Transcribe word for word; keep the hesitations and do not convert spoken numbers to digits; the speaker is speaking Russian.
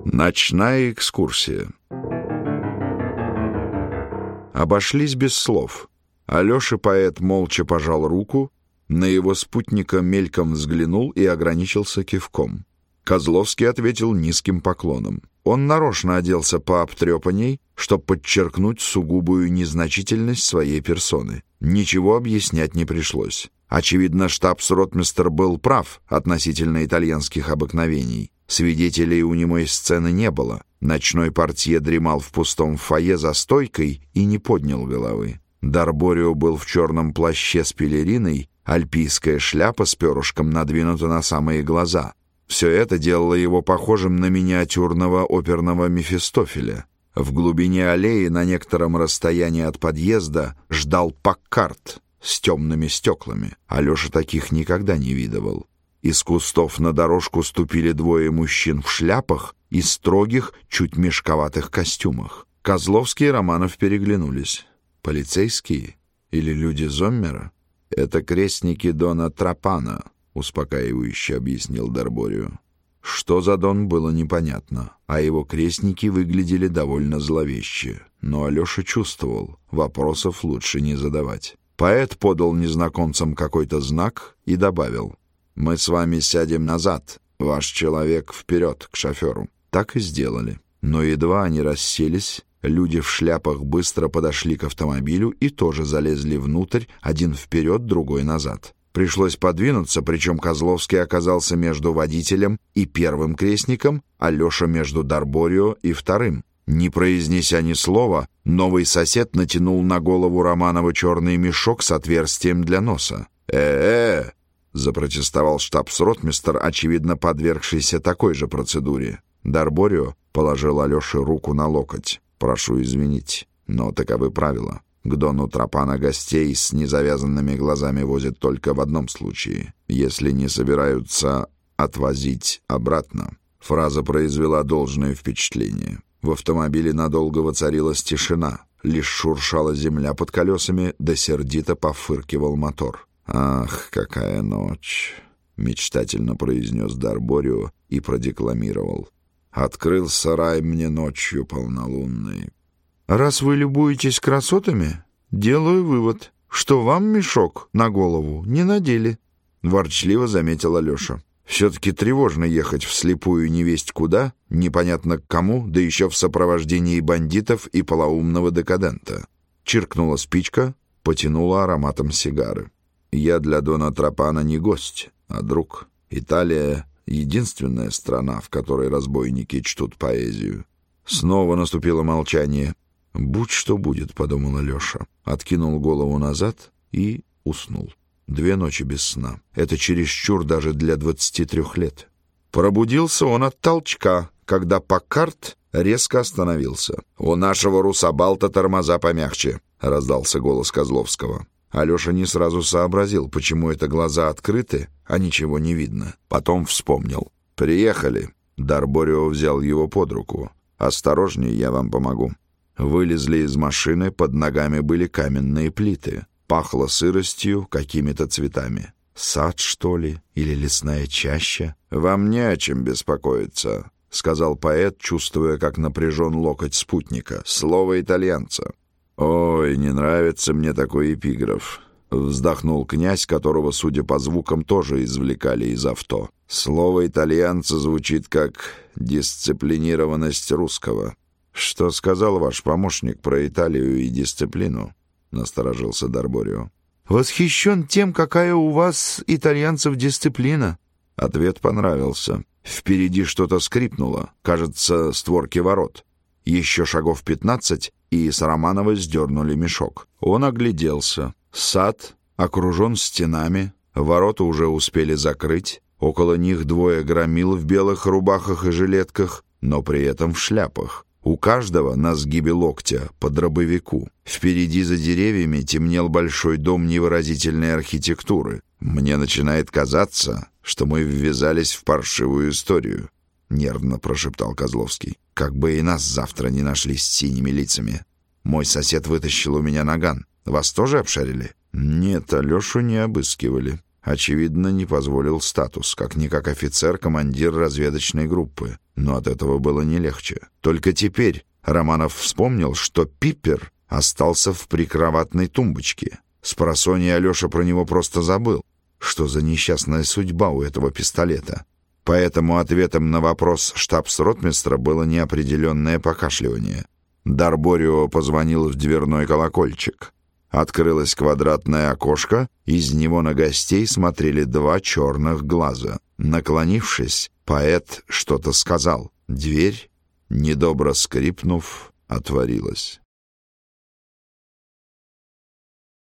Ночная экскурсия. Обошлись без слов. Алеша поэт молча пожал руку, на его спутника мельком взглянул и ограничился кивком. Козловский ответил низким поклоном. Он нарочно оделся пообтрепанней, чтобы подчеркнуть сугубую незначительность своей персоны. Ничего объяснять не пришлось. Очевидно, штабс-ротмистр был прав относительно итальянских обыкновений. Свидетелей у немой сцены не было. Ночной портье дремал в пустом фойе за стойкой и не поднял головы. Дарборио был в черном плаще с пелериной, альпийская шляпа с перышком надвинута на самые глаза. Все это делало его похожим на миниатюрного оперного Мефистофеля. В глубине аллеи на некотором расстоянии от подъезда ждал Паккарт с темными стеклами. Алеша таких никогда не видывал. Из кустов на дорожку ступили двое мужчин в шляпах и строгих, чуть мешковатых костюмах. Козловский и Романов переглянулись. Полицейские или люди Зоммера? Это крестники Дона Трапана, успокаивающе объяснил Дарборио. Что за Дон, было непонятно, а его крестники выглядели довольно зловеще. Но Алеша чувствовал, вопросов лучше не задавать. Поэт подал незнакомцам какой-то знак и добавил: «Мы с вами сядем назад, ваш человек вперед к шоферу». Так и сделали. Но едва они расселись, люди в шляпах быстро подошли к автомобилю и тоже залезли внутрь, один вперед, другой назад. Пришлось подвинуться, причем Козловский оказался между водителем и первым крестником, а Леша между Дарборио и вторым. Не произнеся ни слова, новый сосед натянул на голову Романова черный мешок с отверстием для носа. «Э-э!» — запротестовал штабс-ротмистр, очевидно подвергшийся такой же процедуре. Дарборио положил Алёше руку на локоть. «Прошу извинить, но таковы правила. К Дону Трапана гостей с незавязанными глазами возят только в одном случае, если не собираются отвозить обратно». Фраза произвела должное впечатление. В автомобиле надолго воцарилась тишина. Лишь шуршала земля под колесами, да сердито пофыркивал мотор. «Ах, какая ночь!» — мечтательно произнес Дарборио и продекламировал. «Открылся рай мне ночью полнолунной». «Раз вы любуетесь красотами, делаю вывод, что вам мешок на голову не надели», — ворчливо заметил Алеша. «Все-таки тревожно ехать вслепую невесть куда, непонятно к кому, да еще в сопровождении бандитов и полоумного декадента». Чиркнула спичка, потянула ароматом сигары. «Я для Дона Трапана не гость, а друг. Италия — единственная страна, в которой разбойники чтут поэзию». Снова наступило молчание. «Будь что будет», — подумал Алеша. Откинул голову назад и уснул. Две ночи без сна. Это чересчур даже для двадцати трех лет. Пробудился он от толчка, когда Паккарт резко остановился. «У нашего русабалта тормоза помягче», — раздался голос Козловского. Алеша не сразу сообразил, почему это глаза открыты, а ничего не видно. Потом вспомнил. «Приехали». Дарборио взял его под руку. «Осторожнее, я вам помогу». Вылезли из машины, под ногами были каменные плиты. Пахло сыростью, какими-то цветами. Сад, что ли? Или лесная чаща? «Вам не о чем беспокоиться», — сказал поэт, чувствуя, как напряжен локоть спутника. «Слово итальянца». «Ой, не нравится мне такой эпиграф», — вздохнул князь, которого, судя по звукам, тоже извлекали из авто. «Слово итальянца звучит как дисциплинированность русского». «Что сказал ваш помощник про Италию и дисциплину?» — насторожился Дарборио. «Восхищен тем, какая у вас, итальянцев, дисциплина». Ответ понравился. Впереди что-то скрипнуло, кажется, створки ворот. Еще шагов пятнадцать, и с Романова сдернули мешок. Он огляделся. Сад окружен стенами, ворота уже успели закрыть. Около них двое громил в белых рубахах и жилетках, но при этом в шляпах. У каждого на сгибе локтя по дробовику. Впереди за деревьями темнел большой дом невыразительной архитектуры. «Мне начинает казаться, что мы ввязались в паршивую историю», — нервно прошептал Козловский. «Как бы и нас завтра не нашли с синими лицами. Мой сосед вытащил у меня наган. Вас тоже обшарили?» «Нет, Алешу не обыскивали. Очевидно, не позволил статус, как-никак офицер, командир разведочной группы. Но от этого было не легче. Только теперь Романов вспомнил, что Пиппер остался в прикроватной тумбочке. Спросонья Алеша про него просто забыл. Что за несчастная судьба у этого пистолета? Поэтому ответом на вопрос штабс-ротмистра было неопределенное покашливание. Дарборио позвонил в дверной колокольчик. Открылось квадратное окошко, из него на гостей смотрели два черных глаза. Наклонившись, поэт что-то сказал. Дверь, недобро скрипнув, отворилась.